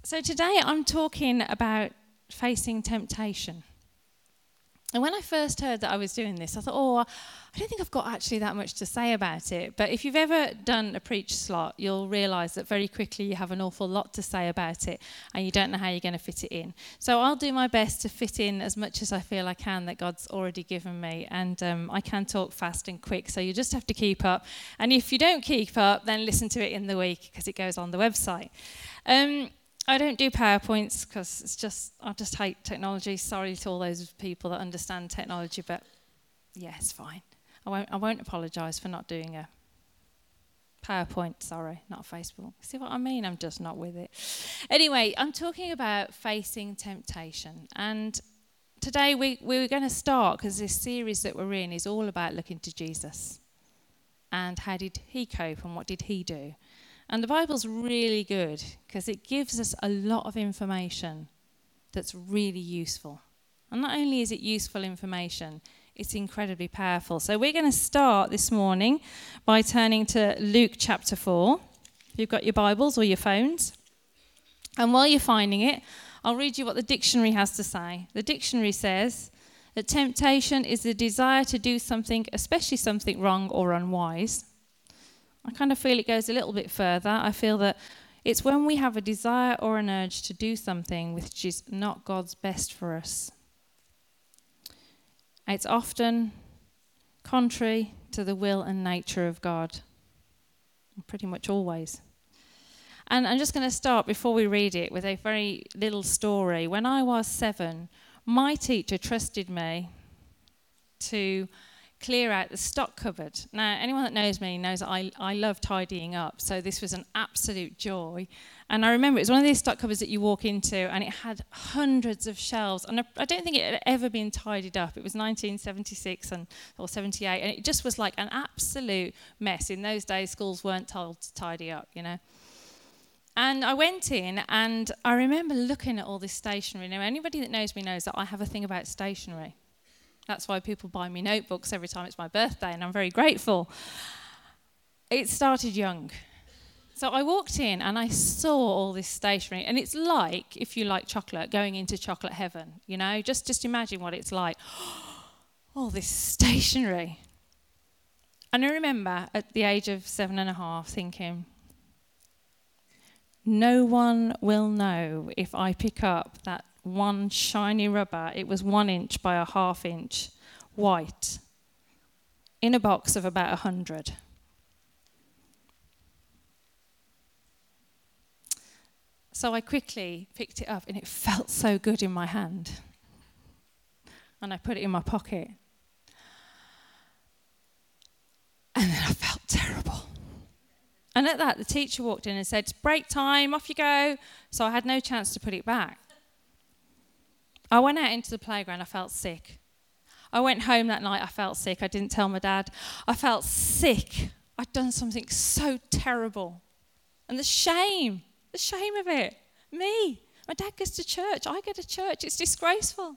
So today I'm talking about facing temptation. And when I first heard that I was doing this, I thought, I don't think I've got actually that much to say about it. But if you've ever done a preach slot, you'll realise that very quickly you have an awful lot to say about it and you don't know how you're going to fit it in. So I'll do my best to fit in as much as I feel I can that God's already given me. And I can talk fast and quick, so you just have to keep up. And if you don't keep up, then listen to it in the week because it goes on the website. I don't do PowerPoints because I just hate technology. Sorry to all those people that understand technology, but yeah, it's fine. I won't apologise for not doing a PowerPoint, sorry, not Facebook. See what I mean? I'm just not with it. Anyway, I'm talking about facing temptation. And today we're going to start, because this series that we're in is all about looking to Jesus. And how did he cope and what did he do? And the Bible's really good because it gives us a lot of information that's really useful. And not only is it useful information, it's incredibly powerful. So we're going to start this morning by turning to Luke chapter 4. If you've got your Bibles or your phones. And while you're finding it, I'll read you what the dictionary has to say. The dictionary says that temptation is the desire to do something, especially something wrong or unwise. I kind of feel it goes a little bit further. I feel that it's when we have a desire or an urge to do something which is not God's best for us. It's often contrary to the will and nature of God. Pretty much always. And I'm just going to start, before we read it, with a very little story. When I was 7, my teacher trusted me to clear out the stock cupboard. Now, anyone that knows me knows that I love tidying up, so this was an absolute joy. And I remember it was one of these stock cupboards that you walk into, and it had hundreds of shelves, and I don't think it had ever been tidied up. It was 1976 or 78, and it just was like an absolute mess. In those days, schools weren't told to tidy up, you know. And I went in, and I remember looking at all this stationery. Now, anybody that knows me knows that I have a thing about stationery. That's why people buy me notebooks every time it's my birthday, and I'm very grateful. It started young. So I walked in and I saw all this stationery, and it's like, if you like chocolate, going into chocolate heaven, you know? Just imagine what it's like. All this stationery. And I remember at the age of 7.5 thinking, no one will know if I pick up that one shiny rubber. It was 1 inch by a 1/2 inch, white, in a box of about 100. So I quickly picked it up, and it felt so good in my hand. And I put it in my pocket. And then I felt terrible. And at that, the teacher walked in and said, "It's break time, off you go." So I had no chance to put it back. I went out into the playground, I felt sick. I went home that night, I felt sick. I didn't tell my dad. I felt sick. I'd done something so terrible. And the shame of it. Me. My dad goes to church. I go to church. It's disgraceful.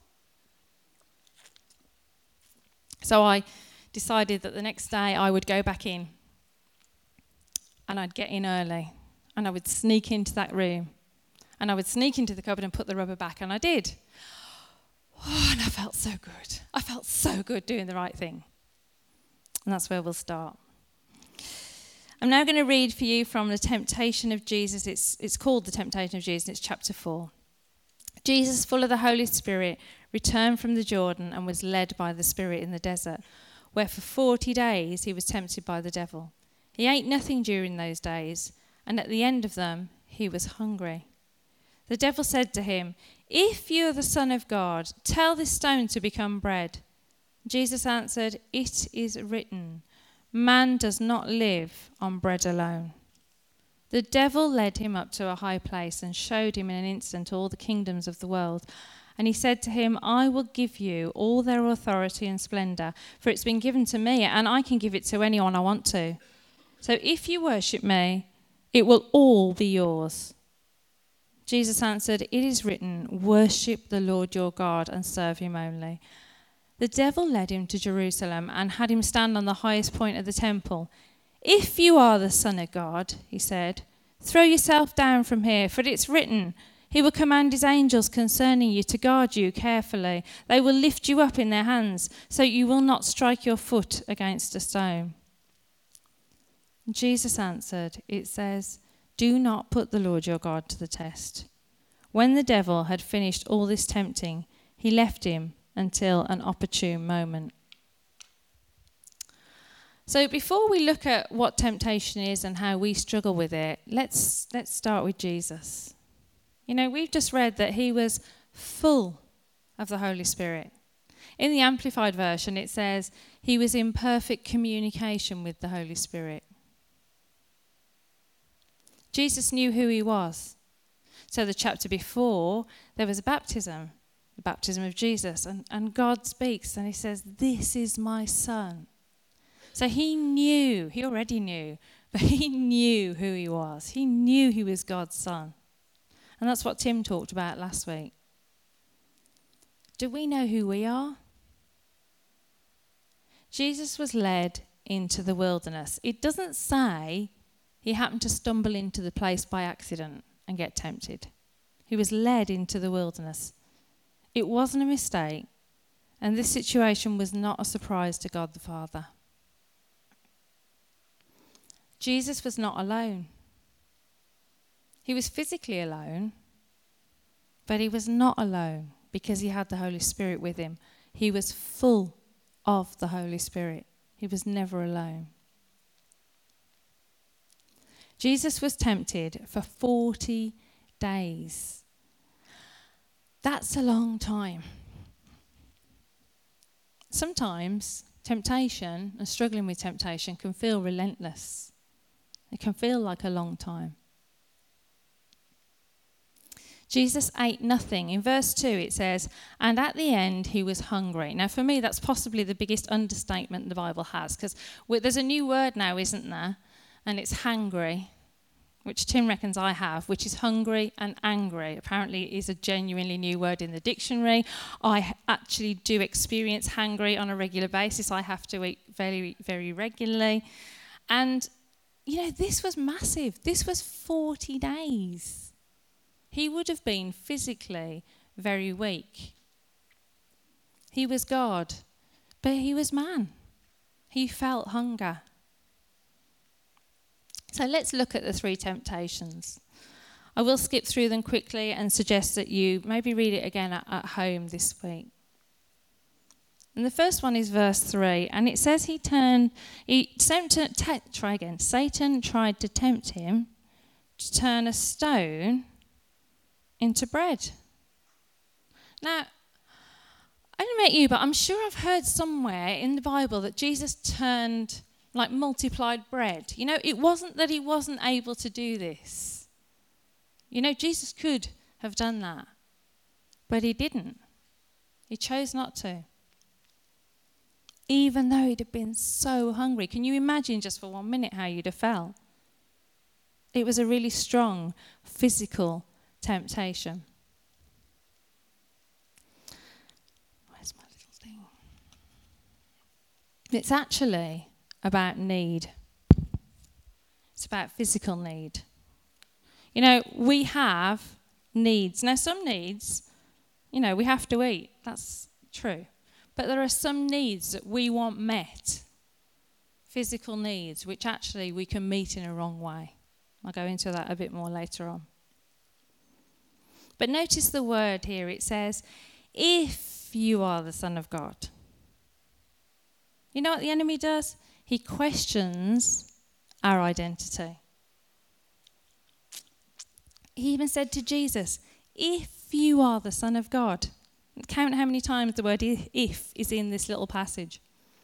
So I decided that the next day I would go back in. And I'd get in early. And I would sneak into that room. And I would sneak into the cupboard and put the rubber back. And I did. Oh, and I felt so good. I felt so good doing the right thing. And that's where we'll start. I'm now going to read for you from the Temptation of Jesus. It's called the Temptation of Jesus. It's chapter 4. Jesus, full of the Holy Spirit, returned from the Jordan and was led by the Spirit in the desert, where for 40 days he was tempted by the devil. He ate nothing during those days, and at the end of them he was hungry. The devil said to him, "If you are the Son of God, tell this stone to become bread." Jesus answered, "It is written, man does not live on bread alone." The devil led him up to a high place and showed him in an instant all the kingdoms of the world. And he said to him, "I will give you all their authority and splendor, for it's been given to me, and I can give it to anyone I want to. So if you worship me, it will all be yours." Jesus answered, "It is written, worship the Lord your God and serve him only." The devil led him to Jerusalem and had him stand on the highest point of the temple. "If you are the Son of God," he said, "throw yourself down from here, for it's written, He will command his angels concerning you to guard you carefully. They will lift you up in their hands so you will not strike your foot against a stone. Jesus answered, it says, do not put the Lord your God to the test. When the devil had finished all this tempting, he left him until an opportune moment. So before we look at what temptation is and how we struggle with it, let's start with Jesus. You know, we've just read that he was full of the Holy Spirit. In the Amplified Version, it says he was in perfect communication with the Holy Spirit. Jesus knew who he was. So the chapter before, there was a baptism, the baptism of Jesus, and God speaks and he says, this is my son. So he already knew, but he knew who he was. He knew he was God's son. And that's what Tim talked about last week. Do we know who we are? Jesus was led into the wilderness. It doesn't say he happened to stumble into the place by accident and get tempted. He was led into the wilderness. It wasn't a mistake, and this situation was not a surprise to God the Father. Jesus was not alone. He was physically alone, but he was not alone because he had the Holy Spirit with him. He was full of the Holy Spirit. He was never alone. Jesus was tempted for 40 days. That's a long time. Sometimes temptation and struggling with temptation can feel relentless. It can feel like a long time. Jesus ate nothing. In verse 2 it says, and at the end he was hungry. Now for me that's possibly the biggest understatement the Bible has, because there's a new word now, isn't there? And it's hangry, which Tim reckons I have, which is hungry and angry. Apparently it is a genuinely new word in the dictionary. I actually do experience hangry on a regular basis. I have to eat very, very regularly. And, you know, this was massive. This was 40 days. He would have been physically very weak. He was God, but he was man. He felt hunger. So let's look at the 3 temptations. I will skip through them quickly and suggest that you maybe read it again at home this week. And the first one is verse 3, and it says Satan tried to tempt him to turn a stone into bread. Now, I don't know about you, but I'm sure I've heard somewhere in the Bible that Jesus multiplied bread. You know, it wasn't that he wasn't able to do this. You know, Jesus could have done that, but he didn't. He chose not to. Even though he'd have been so hungry. Can you imagine just for 1 minute how you'd have felt? It was a really strong physical temptation. Where's my little thing? It's actually about need. It's about physical need. You know, we have needs. Now, some needs, you know, we have to eat. That's true. But there are some needs that we want met, physical needs, which actually we can meet in a wrong way. I'll go into that a bit more later on. But notice the word here. It says, if you are the Son of God. You know what the enemy does? He questions our identity. He even said to Jesus, if you are the Son of God. Count how many times the word if is in this little passage.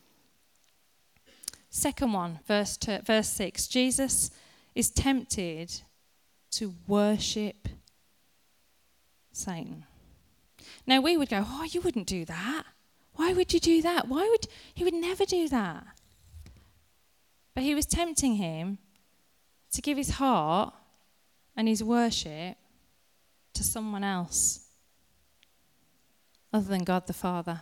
Second one, verse 6. Jesus is tempted to worship Satan. Now we would go, oh, you wouldn't do that. Why would you do that? He would never do that. But he was tempting him to give his heart and his worship to someone else other than God the Father.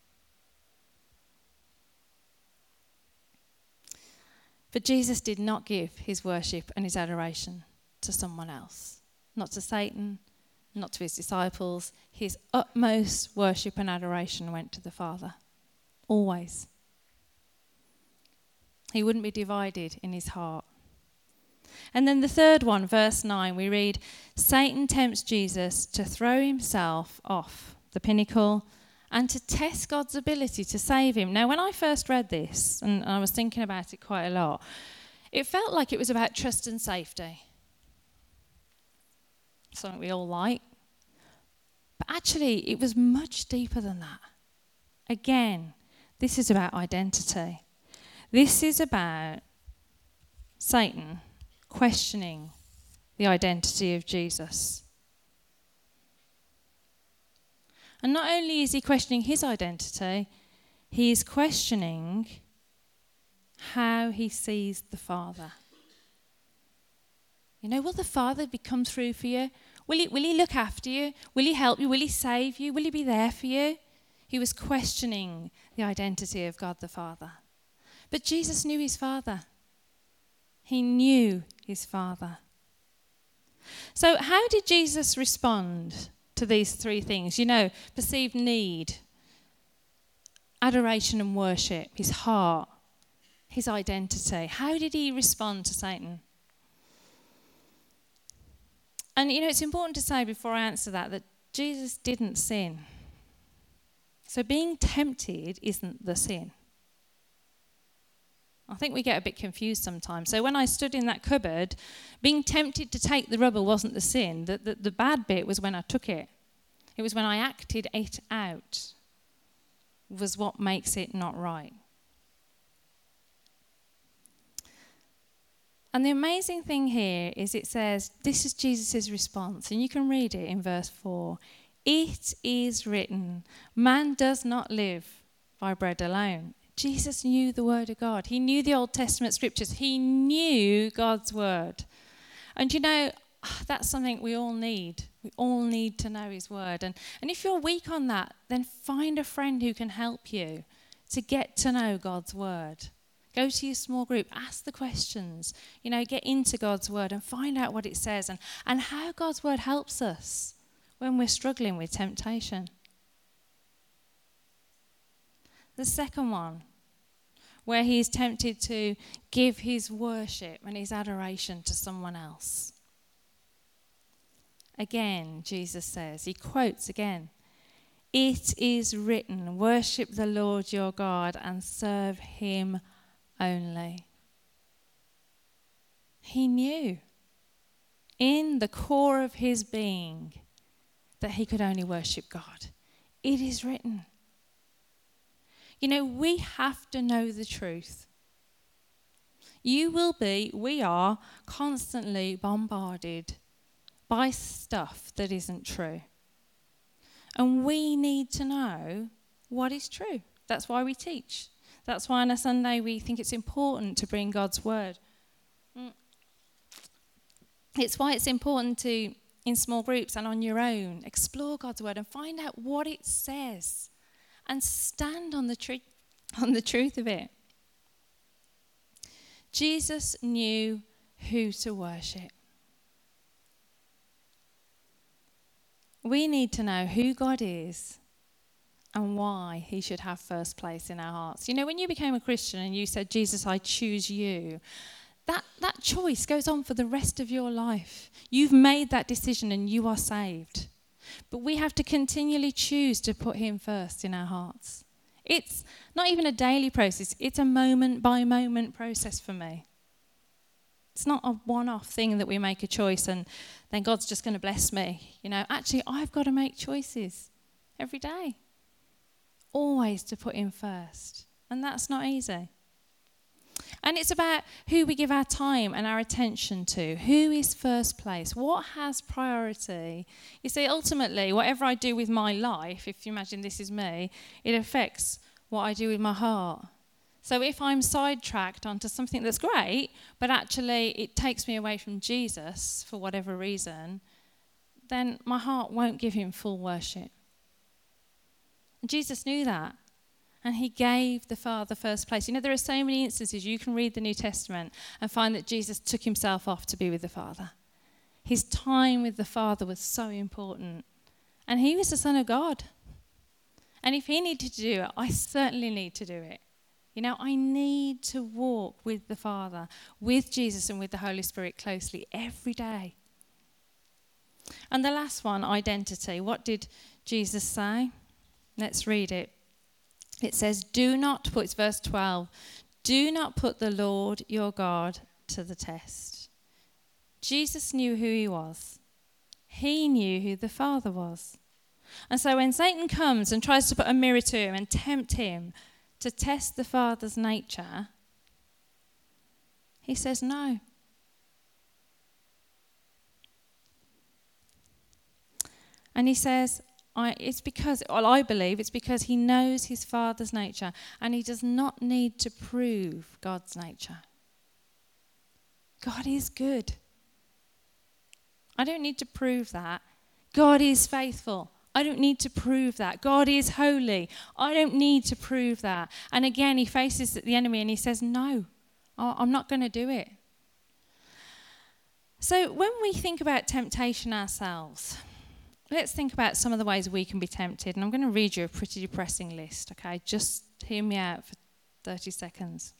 But Jesus did not give his worship and his adoration to someone else. Not to Satan, not to his disciples. His utmost worship and adoration went to the Father. Always. He wouldn't be divided in his heart. And then the third one, verse 9, we read, Satan tempts Jesus to throw himself off the pinnacle and to test God's ability to save him. Now, when I first read this, and I was thinking about it quite a lot, it felt like it was about trust and safety. Something we all like. But actually, it was much deeper than that. Again, this is about identity. This is about Satan questioning the identity of Jesus. And not only is he questioning his identity, he is questioning how he sees the Father. You know, will the Father come through for you? Will he look after you? Will he help you? Will he save you? Will he be there for you? He was questioning the identity of God the Father. But Jesus knew his Father. He knew his Father. So how did Jesus respond to these three things? You know, perceived need, adoration and worship, his heart, his identity. How did he respond to Satan? And, you know, it's important to say before I answer that Jesus didn't sin. So being tempted isn't the sin. I think we get a bit confused sometimes. So when I stood in that cupboard, being tempted to take the rubber wasn't the sin. The bad bit was when I took it. It was when I acted it out was what makes it not right. And the amazing thing here is it says, this is Jesus' response, and you can read it in verse 4. It is written, man does not live by bread alone. Jesus knew the word of God. He knew the Old Testament scriptures. He knew God's word. And you know, that's something we all need. We all need to know his word. And if you're weak on that, then find a friend who can help you to get to know God's word. Go to your small group, ask the questions, you know, get into God's word and find out what it says and how God's word helps us when we're struggling with temptation. The second one, where he is tempted to give his worship and his adoration to someone else. Again, Jesus says, he quotes again, it is written, worship the Lord your God and serve him only. He knew in the core of his being that he could only worship God. It is written. You know, we have to know the truth. We are constantly bombarded by stuff that isn't true. And we need to know what is true. That's why we teach. That's why on a Sunday we think it's important to bring God's word. It's why it's important to, in small groups and on your own, explore God's word and find out what it says and stand on the truth of it. Jesus knew who to worship. We need to know who God is and why he should have first place in our hearts. You know, when you became a Christian and you said, Jesus, I choose you, that choice goes on for the rest of your life. You've made that decision and you are saved. But we have to continually choose to put him first in our hearts. It's not even a daily process. It's a moment-by-moment process for me. It's not a one-off thing that we make a choice and then God's just going to bless me. You know, actually, I've got to make choices every day. Always to put him first. And that's not easy. And it's about who we give our time and our attention to. Who is first place? What has priority? You see, ultimately, whatever I do with my life, if you imagine this is me, it affects what I do with my heart. So if I'm sidetracked onto something that's great, but actually it takes me away from Jesus for whatever reason, then my heart won't give him full worship. And Jesus knew that. And he gave the Father first place. You know, there are so many instances you can read the New Testament and find that Jesus took himself off to be with the Father. His time with the Father was so important. And he was the Son of God. And if he needed to do it, I certainly need to do it. You know, I need to walk with the Father, with Jesus and with the Holy Spirit closely every day. And the last one, identity. What did Jesus say? Let's read it. It says, it's verse 12, do not put the Lord your God to the test. Jesus knew who he was. He knew who the Father was. And so when Satan comes and tries to put a mirror to him and tempt him to test the Father's nature, he says no. And he says, I believe it's because he knows his Father's nature and he does not need to prove God's nature. God is good. I don't need to prove that. God is faithful. I don't need to prove that. God is holy. I don't need to prove that. And again, he faces the enemy and he says, no, I'm not going to do it. So when we think about temptation ourselves, let's think about some of the ways we can be tempted. And I'm going to read you a pretty depressing list, okay? Just hear me out for 30 seconds.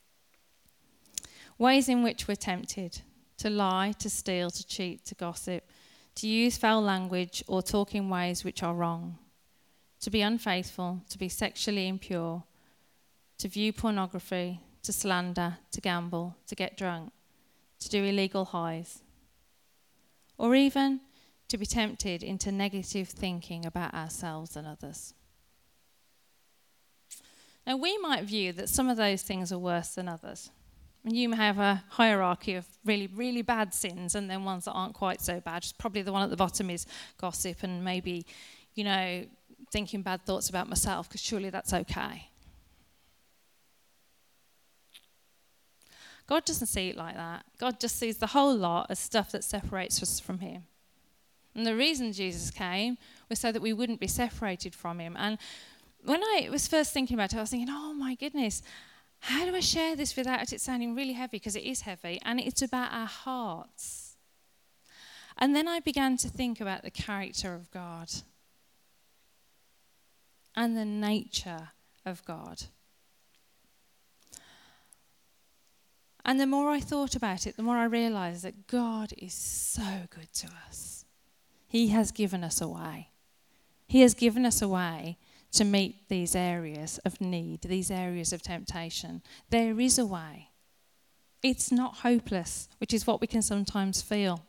Ways in which we're tempted: to lie, to steal, to cheat, to gossip, to use foul language or talk in ways which are wrong, to be unfaithful, to be sexually impure, to view pornography, to slander, to gamble, to get drunk, to do illegal highs, or even to be tempted into negative thinking about ourselves and others. Now, we might view that some of those things are worse than others. And you may have a hierarchy of really, really bad sins and then ones that aren't quite so bad. Probably the one at the bottom is gossip and maybe, thinking bad thoughts about myself, because surely that's okay. God doesn't see it like that. God just sees the whole lot as stuff that separates us from him. And the reason Jesus came was so that we wouldn't be separated from him. And when I was first thinking about it, I was thinking, oh my goodness, how do I share this without it sounding really heavy? Because it is heavy, and it's about our hearts. And then I began to think about the character of God and the nature of God. And the more I thought about it, the more I realised that God is so good to us. He has given us a way. He has given us a way to meet these areas of need, these areas of temptation. There is a way. It's not hopeless, which is what we can sometimes feel.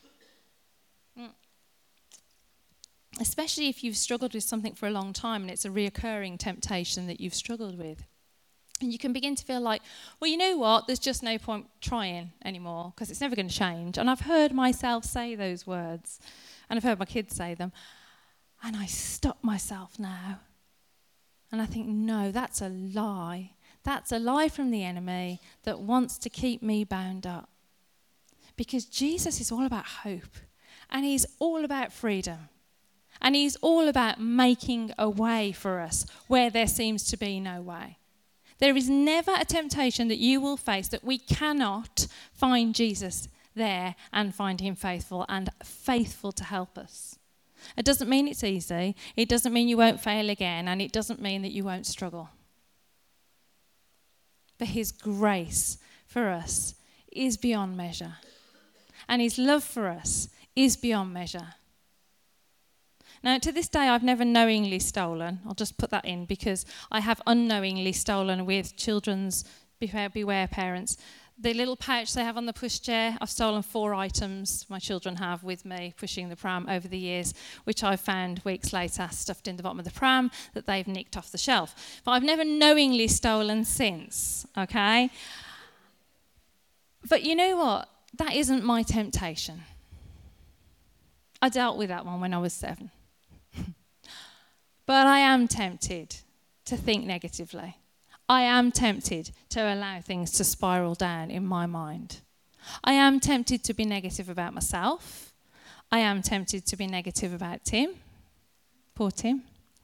Especially if you've struggled with something for a long time and it's a reoccurring temptation that you've struggled with. And you can begin to feel like, well, you know what, there's just no point trying anymore because it's never going to change. And I've heard myself say those words, and I've heard my kids say them, and I stop myself now. And I think, no, that's a lie. That's a lie from the enemy that wants to keep me bound up. Because Jesus is all about hope, and he's all about freedom. And he's all about making a way for us where there seems to be no way. There is never a temptation that you will face that we cannot find Jesus there and find him faithful and faithful to help us. It doesn't mean it's easy. It doesn't mean you won't fail again, and it doesn't mean that you won't struggle. But his grace for us is beyond measure. And his love for us is beyond measure. Now, to this day, I've never knowingly stolen. I'll just put that in because I have unknowingly stolen with children's Beware parents. The little pouch they have on the pushchair, I've stolen 4 items my children have with me pushing the pram over the years, which I've found weeks later stuffed in the bottom of the pram that they've nicked off the shelf. But I've never knowingly stolen since, okay? But you know what? That isn't my temptation. I dealt with that one when I was 7. But I am tempted to think negatively. I am tempted to allow things to spiral down in my mind. I am tempted to be negative about myself. I am tempted to be negative about Tim. Poor Tim.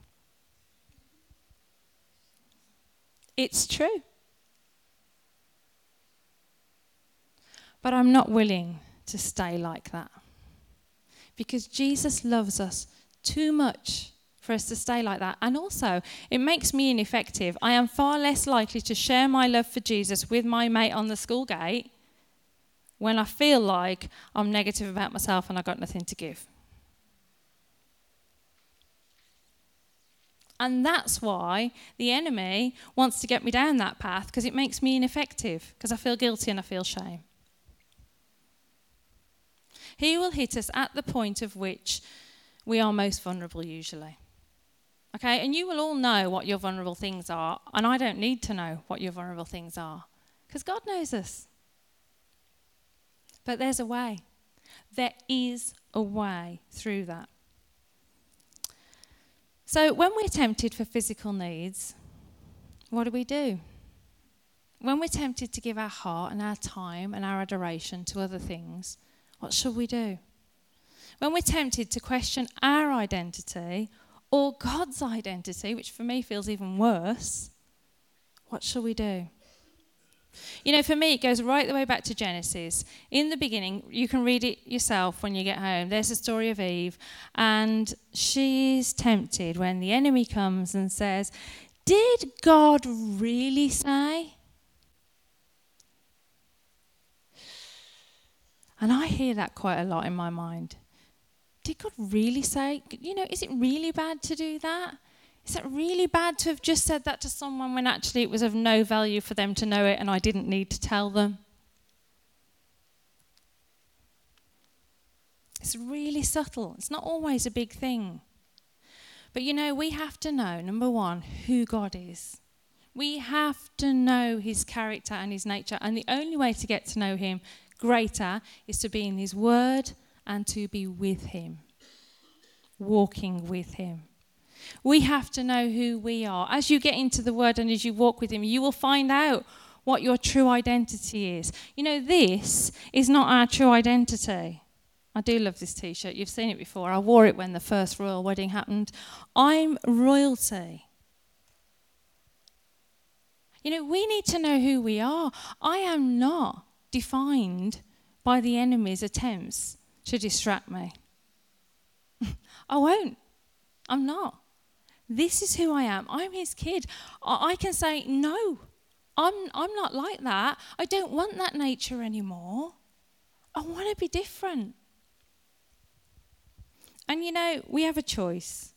It's true. But I'm not willing to stay like that. because Jesus loves us too much for us to stay like that. And also, it makes me ineffective. I am far less likely to share my love for Jesus with my mate on the school gate when I feel like I'm negative about myself and I've got nothing to give. And that's why the enemy wants to get me down that path, because it makes me ineffective, because I feel guilty and I feel shame. He will hit us at the point of which we are most vulnerable usually. Okay, and you will all know what your vulnerable things are, and I don't need to know what your vulnerable things are, because God knows us. But there's a way. There is a way through that. So when we're tempted for physical needs, what do? When we're tempted to give our heart and our time and our adoration to other things, what should we do? When we're tempted to question our identity or God's identity, which for me feels even worse, what shall we do? You know, for me, it goes right the way back to Genesis. In the beginning, you can read it yourself when you get home. There's the story of Eve, and she's tempted when the enemy comes and says, "Did God really say?" And I hear that quite a lot in my mind. Did God really say? You know, is it really bad to do that? Is it really bad to have just said that to someone when actually it was of no value for them to know it and I didn't need to tell them? It's really subtle. It's not always a big thing. But you know, we have to know, number one, who God is. We have to know his character and his nature. And the only way to get to know him greater is to be in his word and to be with him, walking with him. We have to know who we are. As you get into the word and as you walk with him, you will find out what your true identity is. You know, this is not our true identity. I do love this t-shirt. You've seen it before. I wore it when the first royal wedding happened. I'm royalty. You know, we need to know who we are. I am not defined by the enemy's attempts to distract me. I won't. I'm not. This is who I am. I'm his kid. I can say, no, I'm not like that. I don't want that nature anymore. I want to be different. And you know, we have a choice.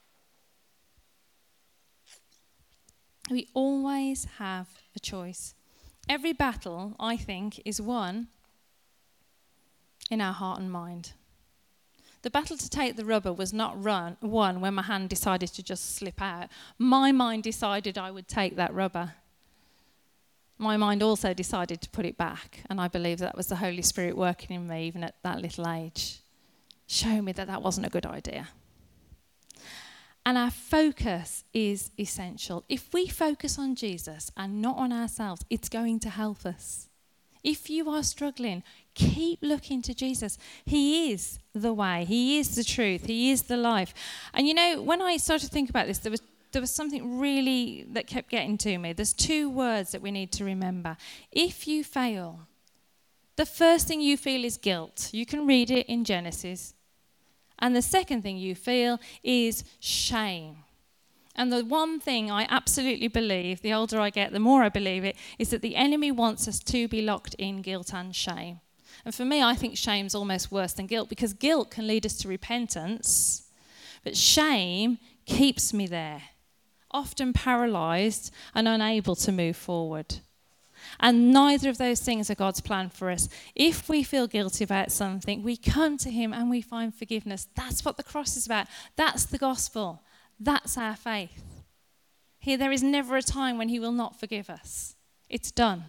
We always have a choice. Every battle, I think, is won in our heart and mind. The battle to take the rubber was not won when my hand decided to just slip out. My mind decided I would take that rubber. My mind also decided to put it back, and I believe that was the Holy Spirit working in me even at that little age, showing me that that wasn't a good idea. And our focus is essential. If we focus on Jesus and not on ourselves, it's going to help us. If you are struggling, keep looking to Jesus. He is the way. He is the truth. He is the life. And you know, when I started to think about this, there was something really that kept getting to me. There's two words that we need to remember. If you fail, the first thing you feel is guilt. You can read it in Genesis. And the second thing you feel is shame. And the one thing I absolutely believe, the older I get, the more I believe it, is that the enemy wants us to be locked in guilt and shame. And for me, I think shame's almost worse than guilt, because guilt can lead us to repentance, but shame keeps me there, often paralysed and unable to move forward. And neither of those things are God's plan for us. If we feel guilty about something, we come to him and we find forgiveness. That's what the cross is about. That's the gospel. That's our faith. Here, there is never a time when he will not forgive us. It's done.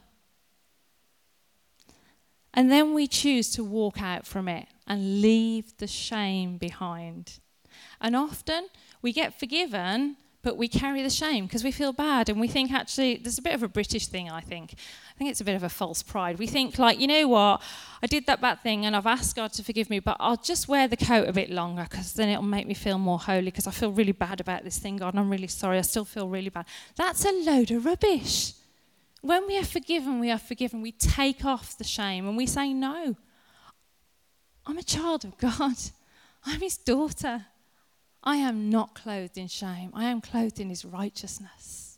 And then we choose to walk out from it and leave the shame behind. And often we get forgiven, but we carry the shame because we feel bad, and we think, actually, there's a bit of a British thing, I think. I think it's a bit of a false pride. We think, like, you know what, I did that bad thing and I've asked God to forgive me, but I'll just wear the coat a bit longer because then it'll make me feel more holy, because I feel really bad about this thing, God, and I'm really sorry, I still feel really bad. That's a load of rubbish. When we are forgiven, we are forgiven. We take off the shame and we say, no, I'm a child of God. I'm his daughter. I am not clothed in shame. I am clothed in his righteousness.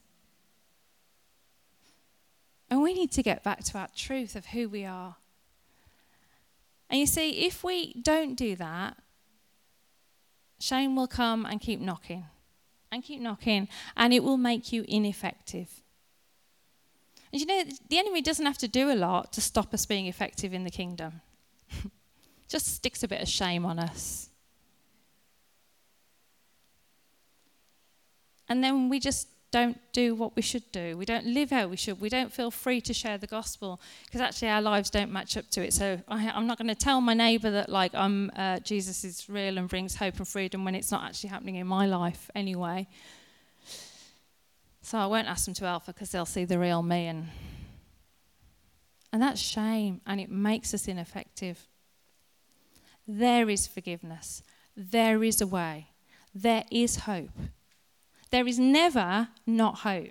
And we need to get back to our truth of who we are. And you see, if we don't do that, shame will come and keep knocking, and it will make you ineffective. And you know, the enemy doesn't have to do a lot to stop us being effective in the kingdom. Just sticks a bit of shame on us. And then we just don't do what we should do. We don't live how we should. We don't feel free to share the gospel because actually our lives don't match up to it. So I'm not going to tell my neighbour that Jesus is real and brings hope and freedom when it's not actually happening in my life anyway. So I won't ask them to Alpha because they'll see the real me. And that's shame, and it makes us ineffective. There is forgiveness. There is a way. There is hope. There is never not hope.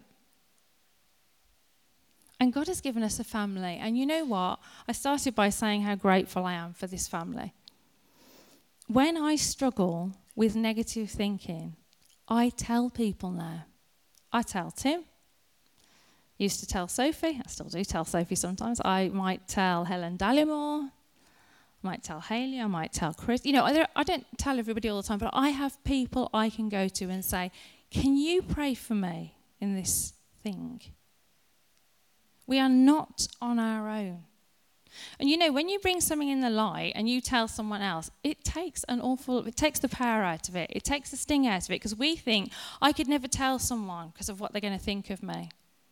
And God has given us a family. And you know what? I started by saying how grateful I am for this family. When I struggle with negative thinking, I tell people now. I tell Tim. Used to tell Sophie. I still do tell Sophie sometimes. I might tell Helen Dallimore. I might tell Hayley. I might tell Chris. You know, I don't tell everybody all the time, but I have people I can go to and say, can you pray for me in this thing? We are not on our own. And you know, when you bring something in the light and you tell someone else, it takes the power out of it. It takes the sting out of it because we think, I could never tell someone because of what they're going to think of me.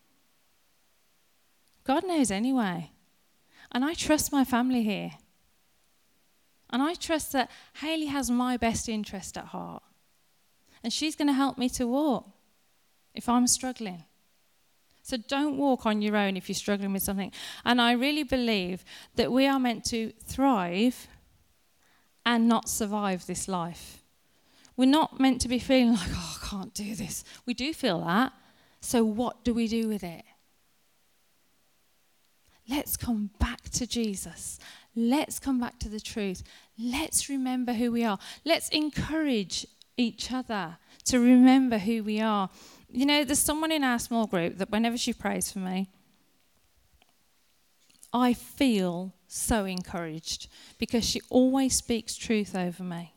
God knows anyway. And I trust my family here. And I trust that Hayley has my best interest at heart. And she's going to help me to walk if I'm struggling. So don't walk on your own if you're struggling with something. And I really believe that we are meant to thrive and not survive this life. We're not meant to be feeling like, oh, I can't do this. We do feel that. So what do we do with it? Let's come back to Jesus. Let's come back to the truth. Let's remember who we are. Let's encourage each other to remember who we are. You know, there's someone in our small group that whenever she prays for me, I feel so encouraged because she always speaks truth over me.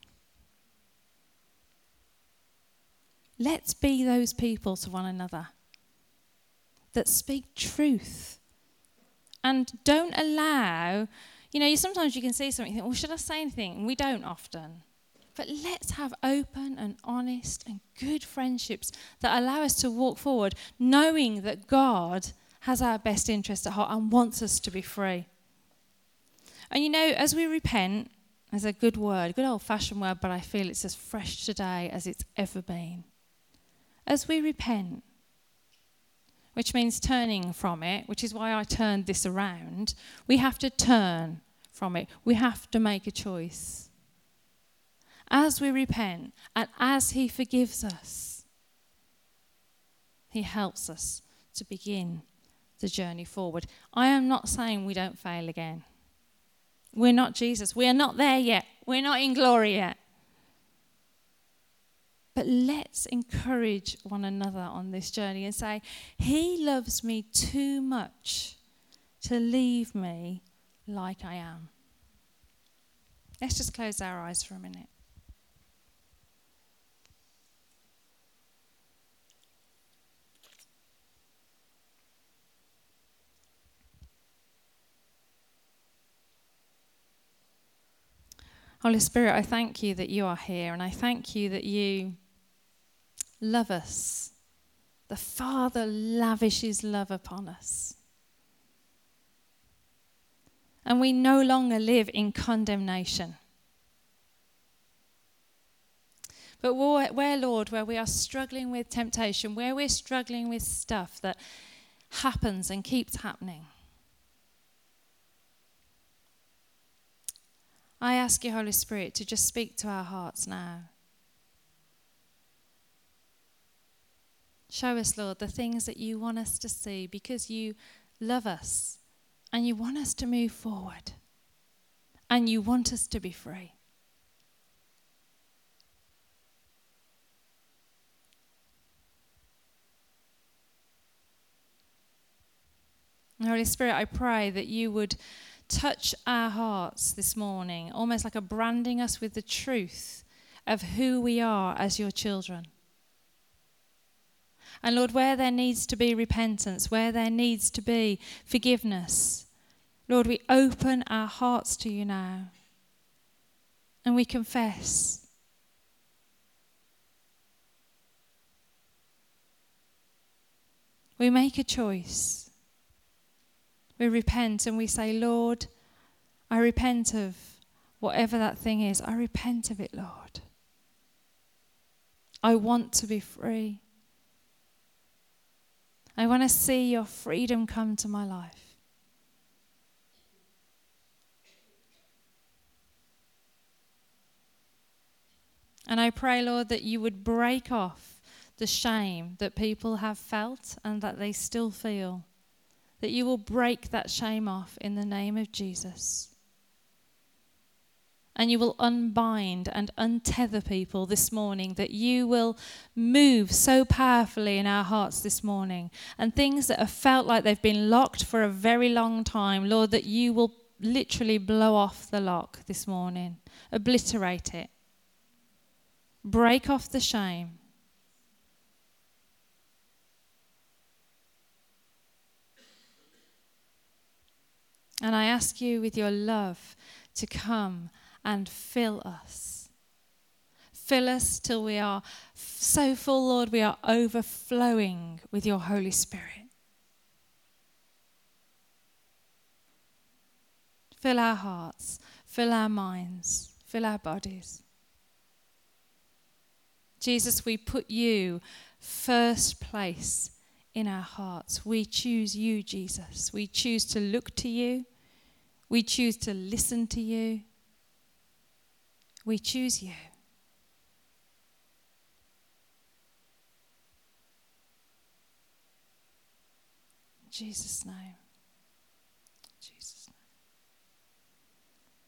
Let's be those people to one another that speak truth. And don't allow, you know, sometimes you can see something and think, well, should I say anything? And we don't often. But let's have open and honest and good friendships that allow us to walk forward, knowing that God has our best interest at heart and wants us to be free. And you know, as we repent, there's a good word, good old-fashioned word, but I feel it's as fresh today as it's ever been. As we repent, which means turning from it, which is why I turned this around, we have to turn from it. We have to make a choice. As we repent and as he forgives us, he helps us to begin the journey forward. I am not saying we don't fail again. We're not Jesus. We are not there yet. We're not in glory yet. But let's encourage one another on this journey and say, he loves me too much to leave me like I am. Let's just close our eyes for a minute. Holy Spirit, I thank you that you are here, and I thank you that you love us. The Father lavishes love upon us. And we no longer live in condemnation. But where, Lord, where we are struggling with temptation, where we're struggling with stuff that happens and keeps happening, I ask you, Holy Spirit, to just speak to our hearts now. Show us, Lord, the things that you want us to see because you love us and you want us to move forward and you want us to be free. Holy Spirit, I pray that you would touch our hearts this morning, almost like a branding us with the truth of who we are as your children. And Lord, where there needs to be repentance, where there needs to be forgiveness, Lord, we open our hearts to you now and we confess. We make a choice. We repent and we say, Lord, I repent of whatever that thing is. I repent of it, Lord. I want to be free. I want to see your freedom come to my life. And I pray, Lord, that you would break off the shame that people have felt and that they still feel. That you will break that shame off in the name of Jesus. And you will unbind and untether people this morning, that you will move so powerfully in our hearts this morning. And things that have felt like they've been locked for a very long time, Lord, that you will literally blow off the lock this morning. Obliterate it. Break off the shame. And I ask you with your love to come and fill us. Fill us till we are so full, Lord, we are overflowing with your Holy Spirit. Fill our hearts, fill our minds, fill our bodies. Jesus, we put you first place in our hearts. We choose you, Jesus. We choose to look to you. We choose to listen to you. We choose you. In Jesus' name.